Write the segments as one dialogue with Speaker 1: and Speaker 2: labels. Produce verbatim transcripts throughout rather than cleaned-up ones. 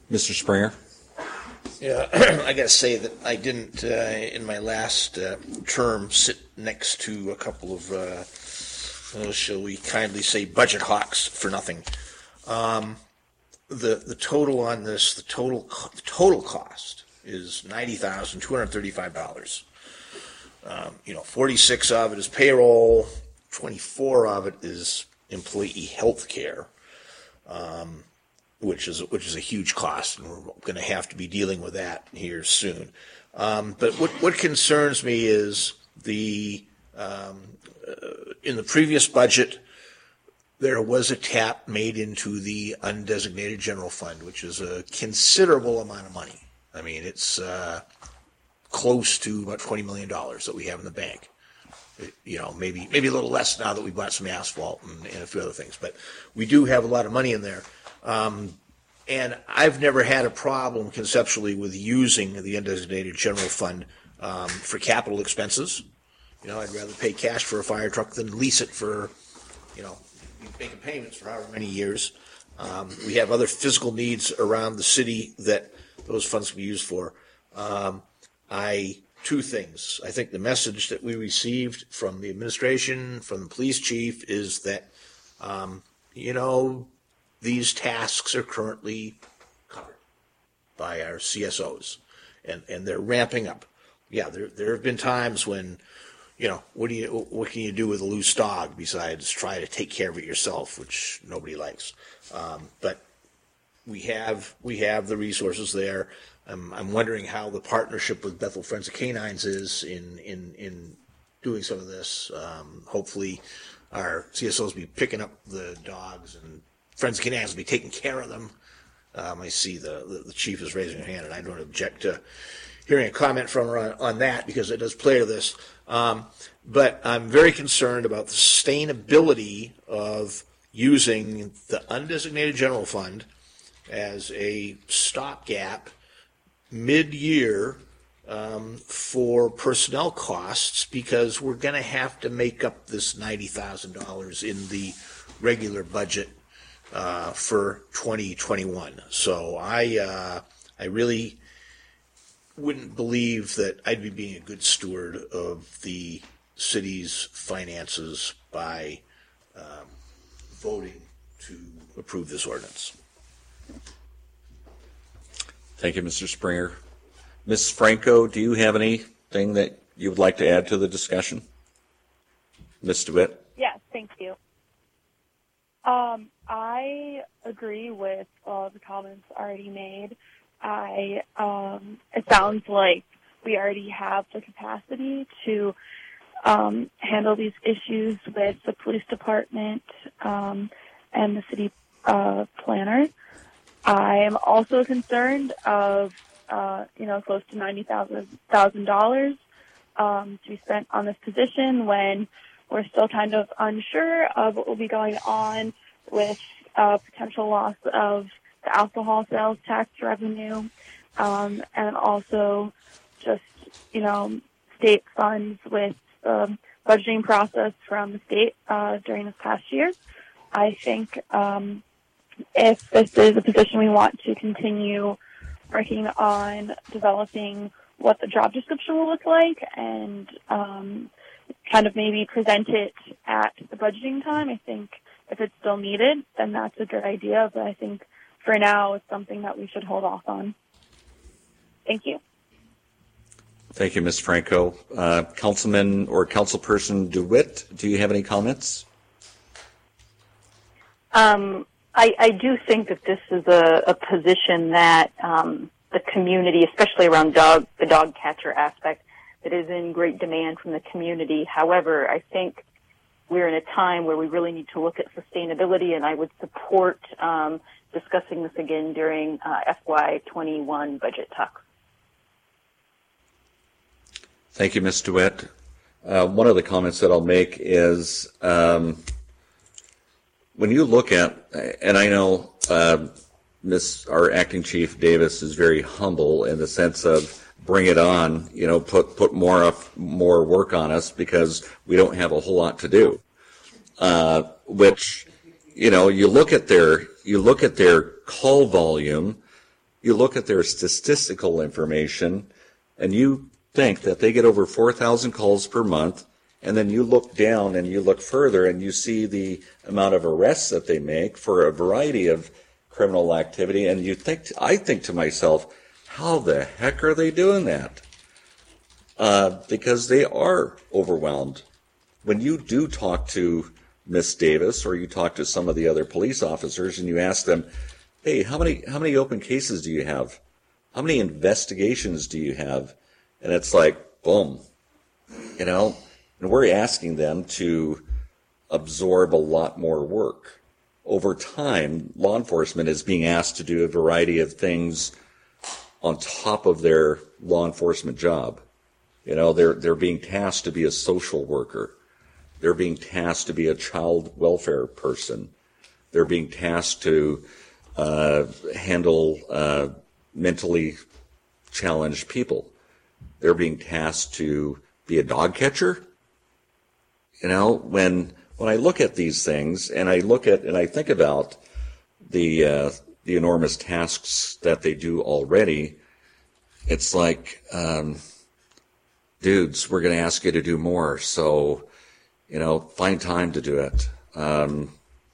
Speaker 1: Mister Springer?
Speaker 2: Yeah, I got to say that I didn't, uh, in my last uh, term, sit next to a couple of, uh, uh, shall we kindly say, budget hawks for nothing. Um, the the total on this, the total the total cost is ninety thousand two hundred thirty-five dollars. Um, you know, forty-six of it is payroll, twenty-four of it is employee health care. Um, which is which is a huge cost, and we're going to have to be dealing with that here soon. Um, but what what concerns me is the um, uh, in the previous budget there was a tap made into the undesignated general fund, which is a considerable amount of money. I mean, it's uh, close to about twenty million dollars that we have in the bank. It, you know, maybe maybe a little less now that we bought some asphalt and, and a few other things, but we do have a lot of money in there. Um, and I've never had a problem conceptually with using the undesignated general fund um, for capital expenses. You know, I'd rather pay cash for a fire truck than lease it for, you know, making payments for however many years. Um, we have other physical needs around the city that those funds can be used for. Um, I two things. I think the message that we received from the administration, from the police chief, is that, um, you know, these tasks are currently covered by our C S Os, and, and they're ramping up. Yeah, there there have been times when, you know, what do you what can you do with a loose dog besides try to take care of it yourself, which nobody likes. Um, but we have we have the resources there. I'm I'm wondering how the partnership with Bethel Friends of Canines is in in in doing some of this. Um, hopefully, our C S Os will be picking up the dogs, and Friends of Canines will be taking care of them. Um, I see the, the the chief is raising her hand, and I don't object to hearing a comment from her on, on that because it does play to this. Um, but I'm very concerned about the sustainability of using the undesignated general fund as a stopgap mid-year um, for personnel costs, because we're going to have to make up this ninety thousand dollars in the regular budget uh, for twenty twenty-one. So I uh, I really wouldn't believe that I'd be being a good steward of the city's finances by um, voting to approve this ordinance.
Speaker 1: Thank you, Mister Springer. Miz Franco, do you have anything that you would like to add to the discussion? Miz DeWitt?
Speaker 3: Yes, thank you. Um, I agree with all the comments already made. I um, it sounds like we already have the capacity to um, handle these issues with the police department um, and the city uh, planner. I am also concerned of, uh, you know, close to ninety thousand dollars um, to be spent on this position when we're still kind of unsure of what will be going on with uh, potential loss of the alcohol sales tax revenue, um, and also just, you know, state funds with the budgeting process from the state uh, during this past year. I think um, if this is a position we want to continue working on developing what the job description will look like and um, kind of maybe present it at the budgeting time, I think if it's still needed, then that's a good idea. But I think for now, it's something that we should hold off on. Thank you.
Speaker 1: Thank you, Miz Franco. Uh, Councilman or Councilperson DeWitt, do you have any comments?
Speaker 4: Um, I, I do think that this is a, a position that um, the community, especially around dog, the dog catcher aspect, that is in great demand from the community. However, I think we're in a time where we really need to look at sustainability, and I would support um, discussing this again during uh, F Y twenty-one budget talks.
Speaker 1: Thank you, Miz DeWitt. Uh, one of the comments that I'll make is um, when you look at, and I know uh, Miss our acting chief Davis is very humble in the sense of bring it on, you know, put put more up, more work on us because we don't have a whole lot to do. Uh, which, you know, you look at their you look at their call volume. you look at their statistical information, and you think that they get over four thousand calls per month, and then you look down and you look further and you see the amount of arrests that they make for a variety of criminal activity, and you think, I think to myself, how the heck are they doing that? Uh, because they are overwhelmed. When you do talk to Miss Davis, or you talk to some of the other police officers, and you ask them, hey, how many how many open cases do you have? How many investigations do you have? And it's like, boom, you know, and we're asking them to absorb a lot more work. Over time, law enforcement is being asked to do a variety of things on top of their law enforcement job. You know, they're they're being tasked to be a social worker. They're being tasked to be a child welfare person. They're being tasked to uh, handle uh, mentally challenged people. They're being tasked to be a dog catcher. You know, when when I look at these things and I look at and I think about the uh, the enormous tasks that they do already, it's like, um, dudes, we're going to ask you to do more. So, you know, find time to do it. Um,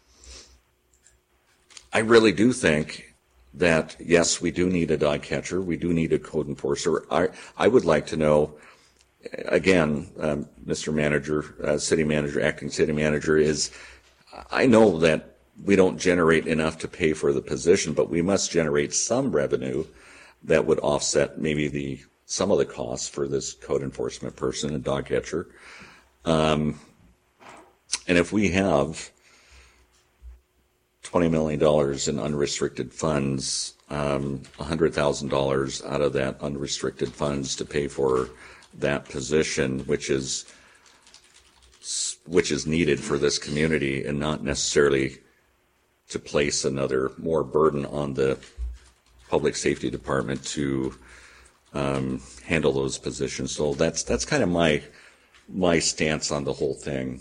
Speaker 1: I really do think that, yes, we do need a dog catcher. We do need a code enforcer. I, I would like to know, again, um, Mister Manager, uh, City Manager, Acting City Manager, is I know that we don't generate enough to pay for the position, but we must generate some revenue that would offset maybe the some of the costs for this code enforcement person and dog catcher. Um, and if we have twenty million dollars in unrestricted funds, um, one hundred thousand dollars out of that unrestricted funds to pay for that position, which is which is needed for this community, and not necessarily to place another more burden on the public safety department to um, handle those positions. So that's that's kind of my my stance on the whole thing.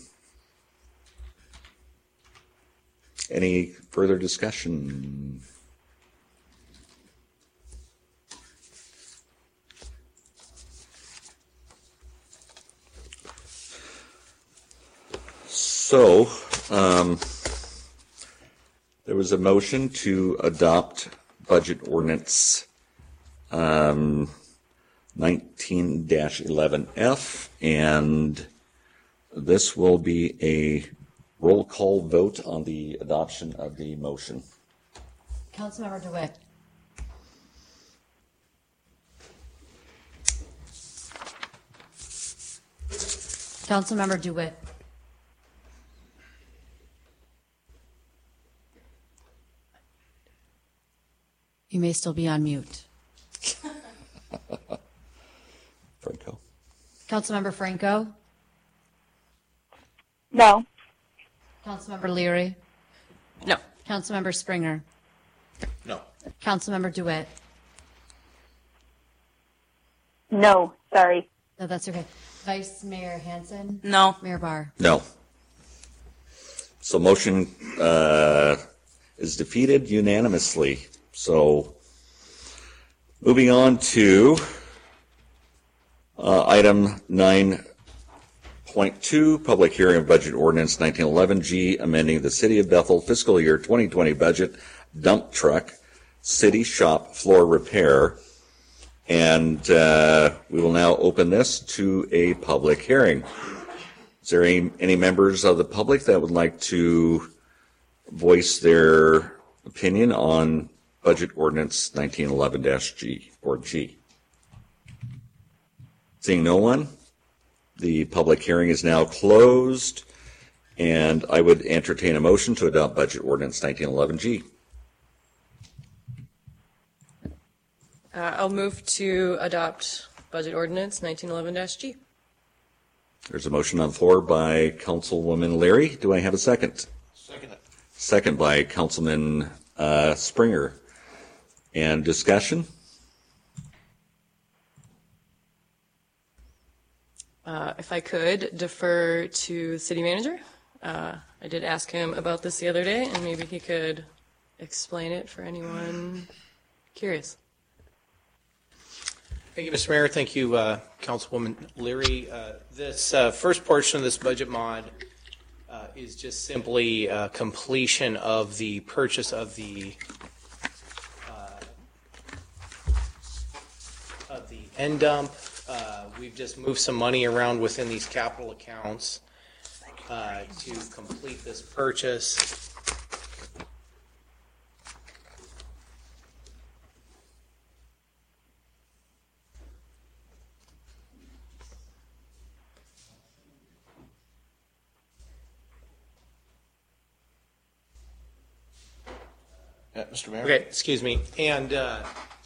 Speaker 1: Any further discussion? So, um, there was a motion to adopt budget ordinance um, nineteen dash eleven F, and this will be a roll call vote on the adoption of the motion.
Speaker 5: Councilmember DeWitt. Councilmember DeWitt. You may still be on mute.
Speaker 1: Franco.
Speaker 5: Councilmember Franco.
Speaker 3: No.
Speaker 5: Councilmember Leary.
Speaker 6: No.
Speaker 5: Councilmember Springer.
Speaker 2: No.
Speaker 5: Councilmember DeWitt.
Speaker 4: No, sorry.
Speaker 5: No, that's okay. Vice Mayor Hansen.
Speaker 6: No.
Speaker 5: Mayor Barr.
Speaker 1: No. So motion uh, is defeated unanimously. So moving on to uh, item nine point two, public hearing of budget ordinance nineteen eleven G, amending the City of Bethel fiscal year twenty twenty budget, dump truck, city shop floor repair. And uh, we will now open this to a public hearing. Is there any, any members of the public that would like to voice their opinion on budget ordinance nineteen eleven G or G? Seeing no one, the public hearing is now closed, and I would entertain a motion to adopt budget ordinance nineteen eleven G.
Speaker 6: Uh, I'll move to adopt budget ordinance nineteen eleven G.
Speaker 1: There's a motion on the floor by Councilwoman Leary. Do I have a second?
Speaker 2: Second.
Speaker 1: Second by Councilman uh, Springer. And discussion?
Speaker 6: Uh, if I could defer to the city manager. Uh, I did ask him about this the other day, and maybe he could explain it for anyone curious.
Speaker 7: Thank you, Mister Mayor. Thank you, uh, Councilwoman Leary. Uh, this uh, first portion of this budget mod uh, is just simply uh, completion of the purchase of the uh, of the end dump. Uh, we've just moved some money around within these capital accounts uh, to complete this purchase.
Speaker 2: Yeah, Mister Mayor?
Speaker 7: Okay, excuse me. And uh,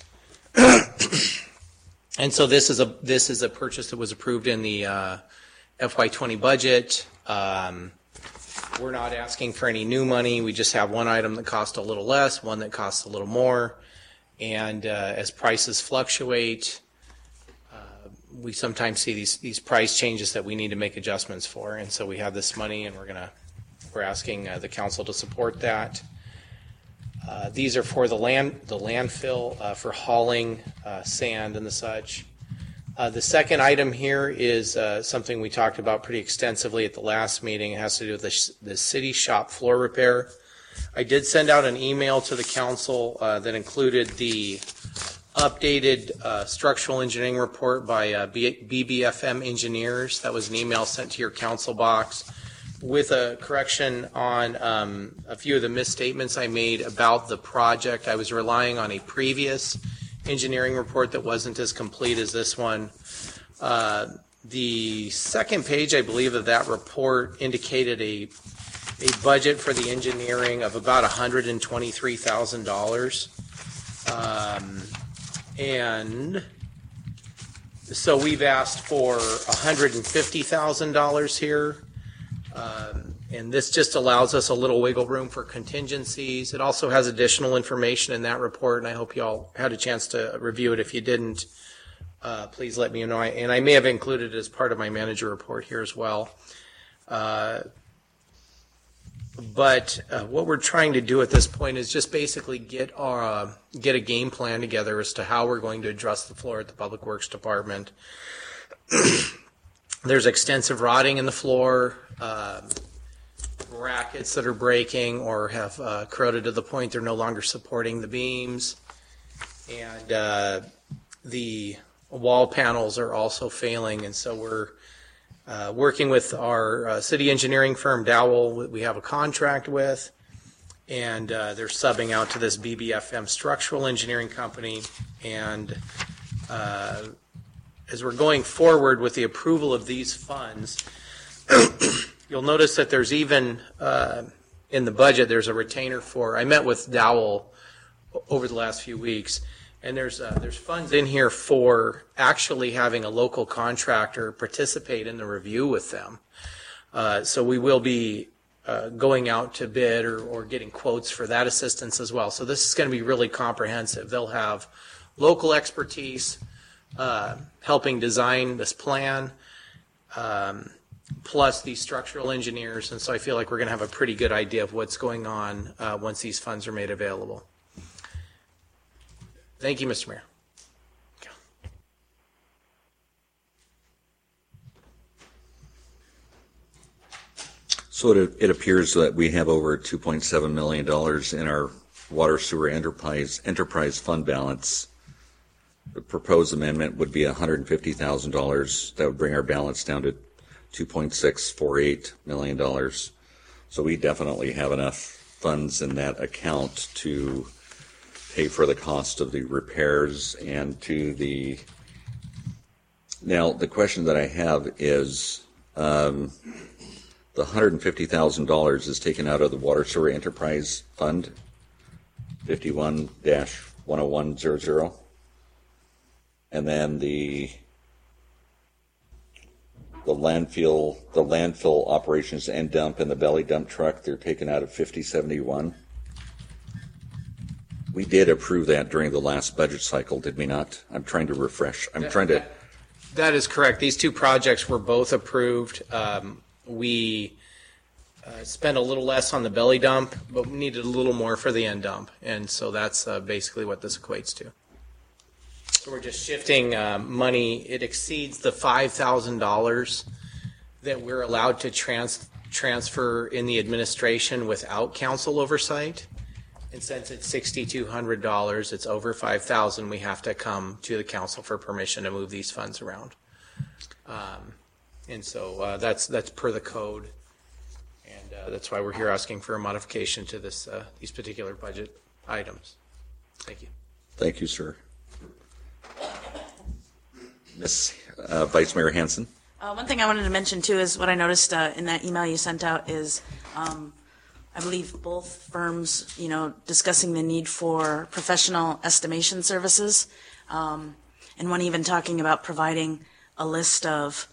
Speaker 7: and so this is a this is a purchase that was approved in the uh, F Y twenty budget. Um, we're not asking for any new money. We just have one item that costs a little less, one that costs a little more. And uh, as prices fluctuate, uh, we sometimes see these these price changes that we need to make adjustments for. And so we have this money, and we're gonna we're asking uh, the council to support that. Uh, these are for the land, the landfill uh, for hauling uh, sand and the such. Uh, the second item here is uh, something we talked about pretty extensively at the last meeting. It has to do with the, sh- the city shop floor repair. I did send out an email to the council uh, that included the updated uh, structural engineering report by uh, B- BBFM engineers. That was an email sent to your council box, with a correction on um, a few of the misstatements I made about the project. I was relying on a previous engineering report that wasn't as complete as this one. Uh, the second page, I believe, of that report indicated a a budget for the engineering of about one hundred twenty-three thousand dollars. Um, and so we've asked for one hundred fifty thousand dollars here. Um, and this just allows us a little wiggle room for contingencies. It also has additional information in that report, and I hope you all had a chance to review it. If you didn't, uh, please let me know. I, and I may have included it as part of my manager report here as well. Uh, but uh, what we're trying to do at this point is just basically get our uh, get a game plan together as to how we're going to address the floor at the Public Works Department. There's extensive rotting in the floor, uh, brackets that are breaking or have uh, corroded to the point they're no longer supporting the beams, and uh, the wall panels are also failing. And so we're uh, working with our uh, city engineering firm, Dowell, we have a contract with, and uh, they're subbing out to this B B F M structural engineering company. And uh, as we're going forward with the approval of these funds, you'll notice that there's even, uh, in the budget, there's a retainer for, I met with Dowell over the last few weeks, and there's uh, there's funds in here for actually having a local contractor participate in the review with them. Uh, so we will be uh, going out to bid or, or getting quotes for that assistance as well. So this is going to be really comprehensive. They'll have local expertise, Uh, helping design this plan, um, plus these structural engineers. And so I feel like we're going to have a pretty good idea of what's going on uh, once these funds are made available. Thank you, Mister Mayor.
Speaker 1: So it, it appears that we have over two point seven million dollars in our water sewer enterprise enterprise fund balance. The proposed amendment would be one hundred fifty thousand dollars. That would bring our balance down to two point six four eight million dollars. So we definitely have enough funds in that account to pay for the cost of the repairs and to the... Now, the question that I have is, um, the one hundred fifty thousand dollars is taken out of the Water Sewer Enterprise Fund, fifty-one dash one oh one hundred. And then the the landfill the landfill operations end dump and the belly dump truck, they're taken out of fifty seventy-one. We did approve that during the last budget cycle, did we not? I'm trying to refresh. I'm
Speaker 7: that,
Speaker 1: trying to.
Speaker 7: That, that is correct. These two projects were both approved. Um, we uh, spent a little less on the belly dump, but we needed a little more for the end dump, and so that's uh, basically what this equates to. So we're just shifting uh, money. It exceeds the five thousand dollars that we're allowed to trans transfer in the administration without council oversight. And since it's six thousand two hundred dollars, it's over five thousand dollars, we have to come to the council for permission to move these funds around. Um, and so uh, that's that's per the code. And uh, that's why we're here asking for a modification to this uh, these particular budget items. Thank you.
Speaker 1: Thank you, sir. Miz Uh, Vice Mayor Hansen.
Speaker 8: Uh, one thing I wanted to mention too is what I noticed uh, in that email you sent out is, um, I believe both firms, you know, discussing the need for professional estimation services, um, and one even talking about providing a list of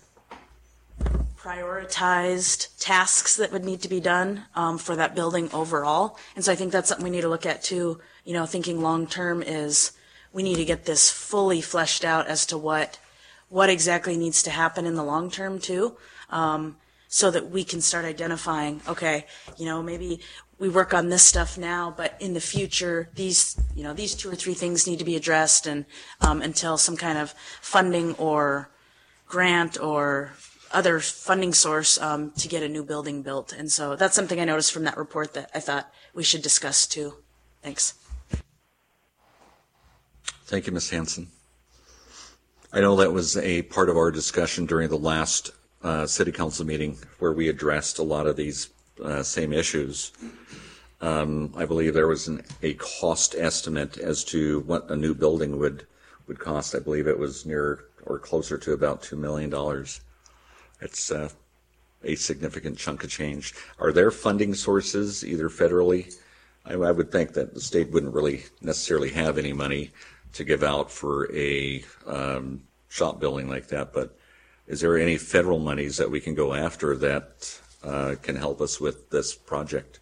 Speaker 8: prioritized tasks that would need to be done um, for that building overall. And so I think that's something we need to look at too. You know, thinking long term is we need to get this fully fleshed out as to what what exactly needs to happen in the long term too, um, so that we can start identifying, okay, you know, maybe we work on this stuff now, but in the future, these, you know, these two or three things need to be addressed, and um, until some kind of funding or grant or other funding source um, to get a new building built. And so that's something I noticed from that report that I thought we should discuss too. Thanks.
Speaker 1: Thank you, Miz Hansen. I know that was a part of our discussion during the last uh, city council meeting where we addressed a lot of these uh, same issues. Um, I believe there was an, a cost estimate as to what a new building would would cost. I believe it was near or closer to about two million dollars. It's uh, a significant chunk of change. Are there funding sources, either federally? I, I would think that the state wouldn't really necessarily have any money to give out for a um, shop building like that, but is there any federal monies that we can go after that uh, can help us with this project?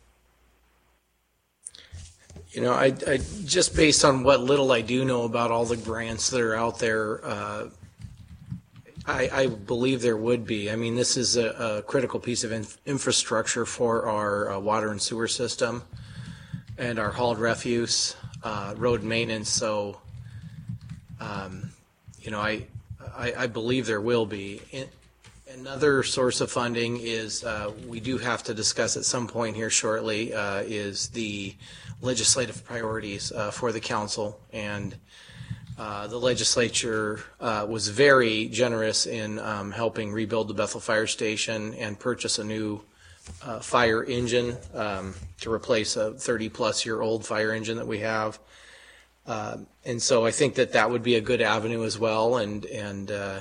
Speaker 7: You know, I, I just based on what little I do know about all the grants that are out there, uh, I, I believe there would be. I mean, this is a, a critical piece of in, infrastructure for our uh, water and sewer system and our hauled refuse, uh, road maintenance. So, um, you know, I, I, I believe there will be. In, another source of funding is uh, we do have to discuss at some point here shortly uh, is the legislative priorities uh, for the council. And Uh, the legislature uh, was very generous in um, helping rebuild the Bethel Fire Station and purchase a new uh, fire engine um, to replace a thirty-plus-year-old fire engine that we have. Uh, and so I think that that would be a good avenue as well. And and uh,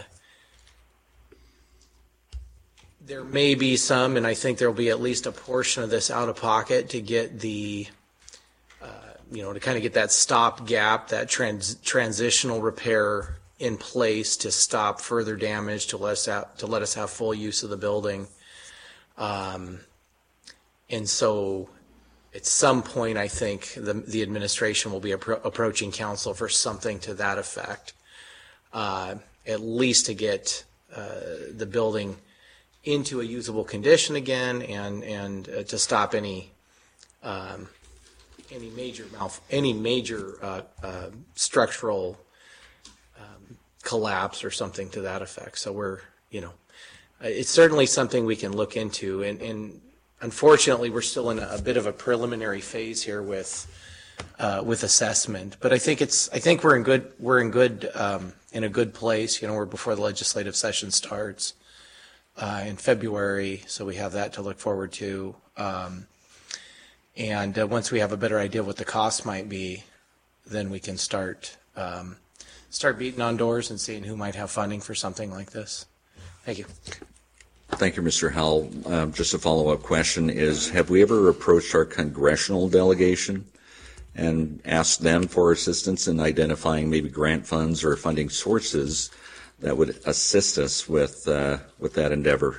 Speaker 7: there may be some, and I think there will be at least a portion of this out of pocket to get the you know, to kind of get that stop gap, that trans, transitional repair in place to stop further damage, to let us have, to let us have full use of the building. Um, and so at some point, I think the, the administration will be appro- approaching council for something to that effect, uh, at least to get uh, the building into a usable condition again, and, and uh, to stop any um, any major malf- any major uh, uh, structural um, collapse or something to that effect. So we're, you know, it's certainly something we can look into. And, and unfortunately, we're still in a, a bit of a preliminary phase here with uh, with assessment. But I think it's I think we're in good we're in good um, in a good place. You know, we're before the legislative session starts uh, in February, so we have that to look forward to. Um, And uh, once we have a better idea of what the cost might be, then we can start um, start beating on doors and seeing who might have funding for something like this. Thank you.
Speaker 1: Thank you, Mister Howell. Um, just a follow-up question is, have we ever approached our congressional delegation and asked them for assistance in identifying maybe grant funds or funding sources that would assist us with uh, with that endeavor?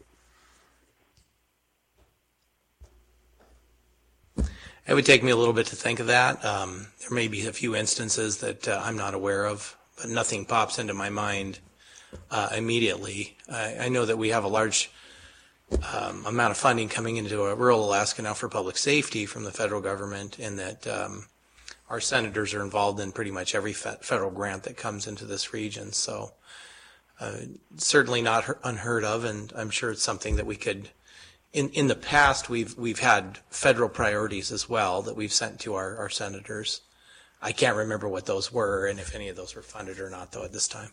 Speaker 7: It would take me a little bit to think of that. Um, there may be a few instances that uh, I'm not aware of, but nothing pops into my mind uh, immediately. I, I know that we have a large um, amount of funding coming into uh, rural Alaska now for public safety from the federal government, and that um, our senators are involved in pretty much every fe- federal grant that comes into this region. So uh, certainly not her- unheard of, and I'm sure it's something that we could. In in the past, we've we've had federal priorities as well that we've sent to our, our senators. I can't remember what those were and if any of those were funded or not, though, at this time.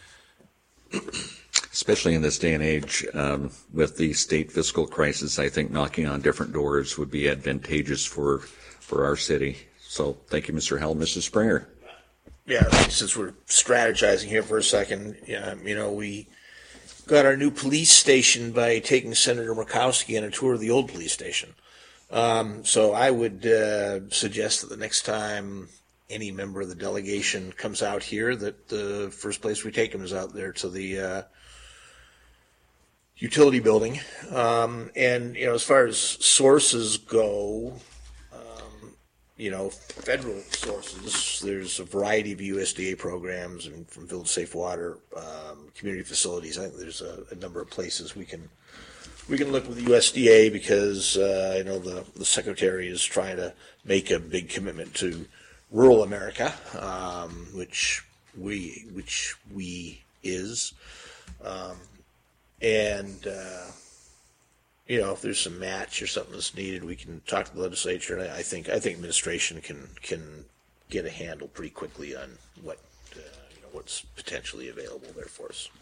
Speaker 1: Especially in this day and age, um, with the state fiscal crisis, I think knocking on different doors would be advantageous for for our city. So thank you, Mister Howell. Missus Springer.
Speaker 2: Yeah, since we're strategizing here for a second, yeah, you know, we got our new police station by taking Senator Murkowski on a tour of the old police station. Um, so I would uh, suggest that the next time any member of the delegation comes out here, that the first place we take them is out there to the uh, utility building. Um, and, you know, as far as sources go, um, you know, federal sources, there's a variety of U S D A programs, and from Village Safe Water, um, community facilities. I think there's a, a number of places we can we can look with the U S D A, because uh, I know the, the secretary is trying to make a big commitment to rural America, um, which we which we is, um, and uh, you know, if there's some match or something that's needed, we can talk to the legislature. And I, I think I think administration can can get a handle pretty quickly on what uh, you know what's potentially available there for us.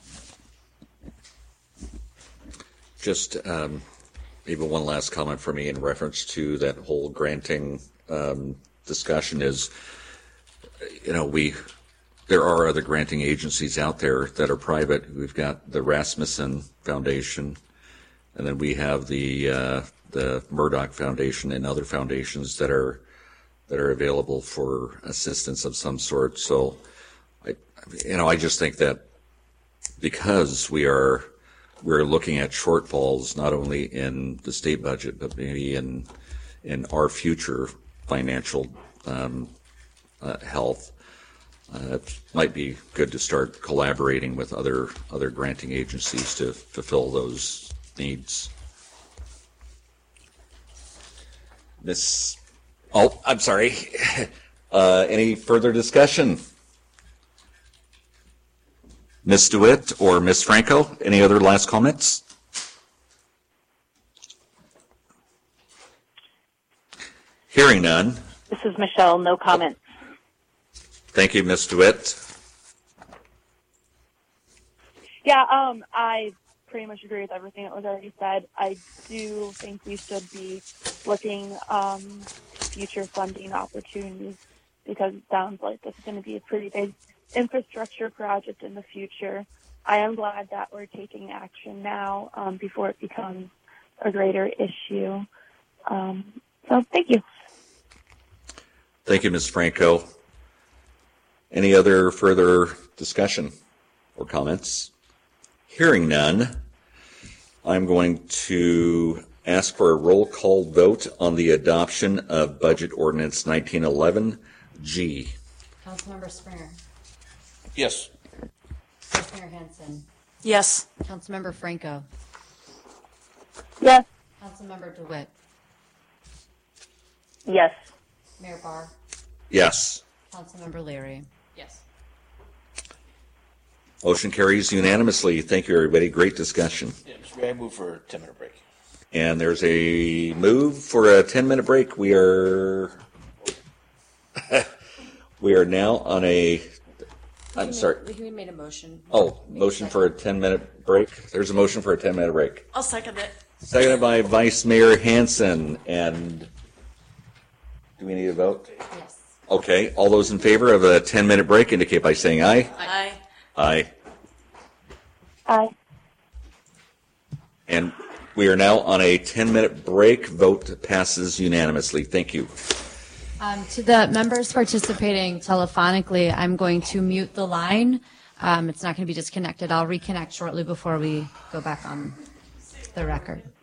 Speaker 1: Just um, maybe one last comment for me in reference to that whole granting um, discussion is, you know, we there are other granting agencies out there that are private. We've got the Rasmussen Foundation, and then we have the uh, the Murdoch Foundation and other foundations that are that are available for assistance of some sort. So, I, you know, I just think that because we are we're looking at shortfalls not only in the state budget, but maybe in in our future financial um, uh, health, uh, it might be good to start collaborating with other other granting agencies to fulfill those needs. Miss, oh, I'm sorry. Uh, any further discussion? Miz DeWitt or Miz Franco, any other last comments? Hearing none.
Speaker 4: This is Michelle, no comment.
Speaker 1: Thank you, Miz DeWitt.
Speaker 3: Yeah, um, I pretty much agree with everything that was already said. I do think we should be looking um, future funding opportunities, because it sounds like this is going to be a pretty big infrastructure project in the future. I am glad that we're taking action now um, before it becomes a greater issue. Um, so thank you.
Speaker 1: Thank you, Miz Franco. Any other further discussion or comments? Hearing none, I'm going to ask for a roll call vote on the adoption of Budget Ordinance nineteen eleven G.
Speaker 5: Councilmember Springer.
Speaker 2: Yes.
Speaker 5: Vice Mayor Hanson.
Speaker 8: Yes.
Speaker 5: Councilmember Franco.
Speaker 3: Yes.
Speaker 5: Councilmember DeWitt.
Speaker 4: Yes.
Speaker 5: Mayor Barr.
Speaker 1: Yes.
Speaker 5: Councilmember Leary. Yes.
Speaker 1: Motion carries unanimously. Thank you, everybody. Great discussion.
Speaker 2: Yeah, Mister Mayor, I move for a ten minute break.
Speaker 1: And there's a move for a ten minute break. We are we are now on a I'm sorry.
Speaker 5: We made a motion.
Speaker 1: Oh, motion for a ten minute break. There's a motion for a ten minute break.
Speaker 8: I'll second it.
Speaker 1: Seconded by Vice Mayor Hanson. And do we need a vote?
Speaker 5: Yes.
Speaker 1: Okay. All those in favor of a ten minute break indicate by saying aye.
Speaker 8: Aye.
Speaker 1: Aye.
Speaker 3: Aye.
Speaker 1: And we are now on a ten minute break. Vote passes unanimously. Thank you.
Speaker 5: Um, to the members participating telephonically, I'm going to mute the line. Um, it's not going to be disconnected. I'll reconnect shortly before we go back on the record.